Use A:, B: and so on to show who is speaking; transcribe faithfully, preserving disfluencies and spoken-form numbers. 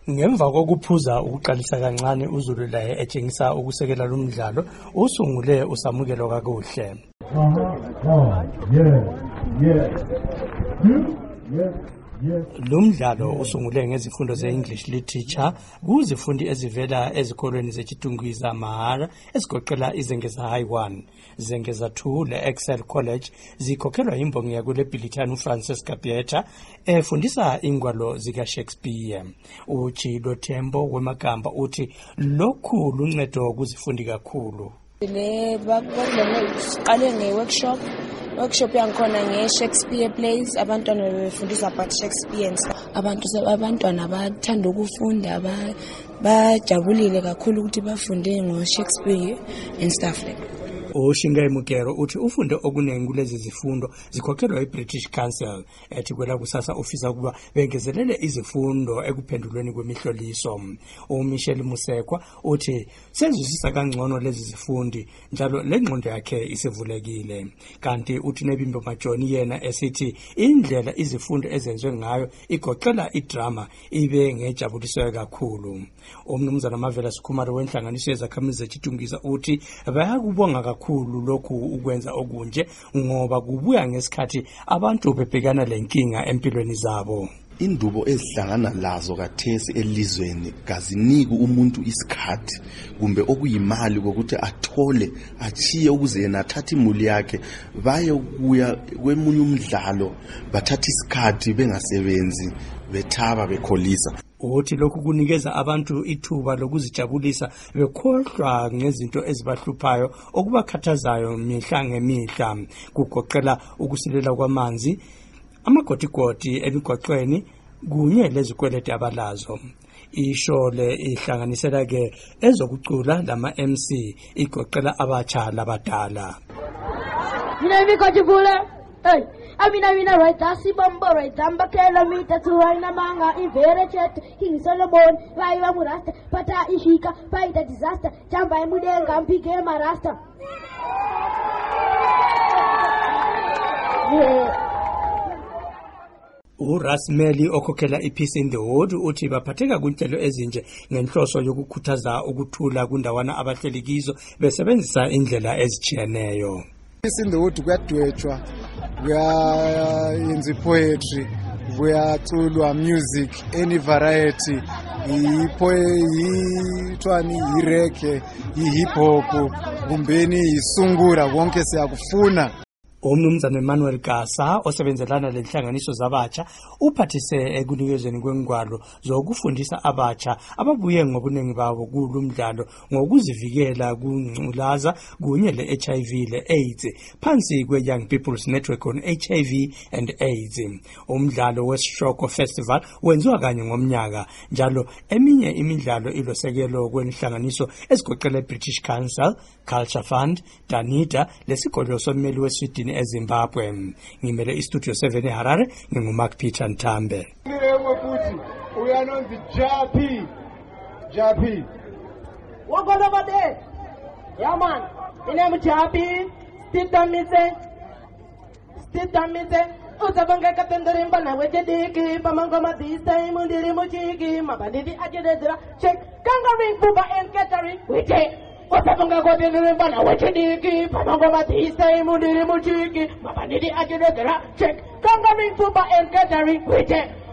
A: Ngemva kokuphuza ukuqalisa kancane uZulu laye etshengisa ukusekela lo mdlalo usungule usamukelo kakuhle. Lo mdlalo usungule ngezifundo ze-English Literature kuzifundi ezivela ezikolweni zeChitungwiza Mahara esigoqela iZengeza High one, Zengeza two le-Excel College zikhokhelwa yimbongi yakule Bilitani uFrancis Gabieta efundisa ingwalo zika-Shakespeare. Uchilo Tembo weMagamba uthi lokhu luncedo kuzifundi kakhulu.
B: Le baqale nge-workshop workshop yangikhona nge-Shakespeare plays, abantwana befundiswa about Shakespeare and stuff. Abantu abantwana bathanda ukufunda, bajabulile kakhulu ukuthi bafunde ngo-Shakespeare and stuff like that.
A: Oshingai Mugero uthi ufunde okuningi kulezi zifundo zikhokhelwa iBritish Council ethi kwela kusasa ofisa kuba bengezelele izifundo ekuphendulweni kwemihloliso. uMichelle Musekwa uthi sezwisisa kangcono lezi zifundi njalo lengqondo yakhe isevulekile. Kanti uthi Nebimbo Majoni yena esithi indlela izifundo ezenziwe ngayo igoqela idrama ibe ngejabuliso kakhulu. Umnumzana Mavela Sikhumaro wenhlanganiso yezakhamizi zeChitungwiza uthi bayakubonga kakhulu lokhu ukwenza okunje ngoba kubuya ngesikhathi abantu bebhekana lenkinga empilweni zabo.
C: Indubo ezihlangana lazo kathesi elizweni kaziniki umuntu isikhathi kumbe okuyimali kokuthi athole achiye ukuze yena athathe imuli yakhe baye kuya kwemunye umdlalo bathatha isikhathi bengasebenzi bethaba bekholisa.
A: Uthi lokhu kunikeza abantu ithuba lokuzijabulisa bekhohlwa ngezinto ezibahluphayo okubakhathazayo mihla ngemihla kugoqela ukusilela kwamanzi, amagotigodi emigwaqweni kunye lezikweleti abalazo. Ishole ihlanganisela ke ezokucula lama M C igoqela abatsha labadala.
D: Mina imikojivule hey Amina mina right asi bombo right amba kilomita two aina manga ivere chet King Solomon vaiwa murasta pata ishika paita disaster chamba emudenga mpige marasta. Yeah.
A: uRasmeli okhokhela iPeace in the Wood uthi baphatheka kunhlelo ezinje ngenhloso yokukhuthaza ukuthula kundawana abahlelikizo besebenzisa indlela ezijiyeneyo.
E: Peace in the Wood kuyadwetshwa, kuyenza poetry, kuyaculwa music, any variety, yithwani yireke, yihip hop, kumbeni yisungura konke siyakufuna.
A: Umnumzana Emmanuel Gasa osebenzelana lenhlanganiso zabatsha uphathise ekunikezweni kwengwalo zokufundisa abatsha ababuye ngobuningi babo kulumdlalo ngokuzivikela kungculaza kunye le-H I V le-AIDS phansi kwe-Young People's Network on H I V and AIDS. Umdlalo weShoko Festival wenziwa kanye ngomnyaka njalo eminye imidlalo ilosekelo kwenhlanganiso ezigoqela iBritish Council, Culture Fund, Danida lesikolo sommeli weSweden eZimbabwe. Ngimele iStudio seven eHarare nginguMark Peter Ntambe.
F: We are on the Japi. Japi.
D: What goes over there? Yeah man. In name Japi. Steve Damise. Steve Damise. Usabanga katenderimba na wetediki pamangoma this time undiri muchiki mabandidi ajededra check kangaring buba and catering wete. Usabanga katenderimba na wetediki pamangoma this time undiri muchiki mabandidi ajededra check kangaring buba and catering wete.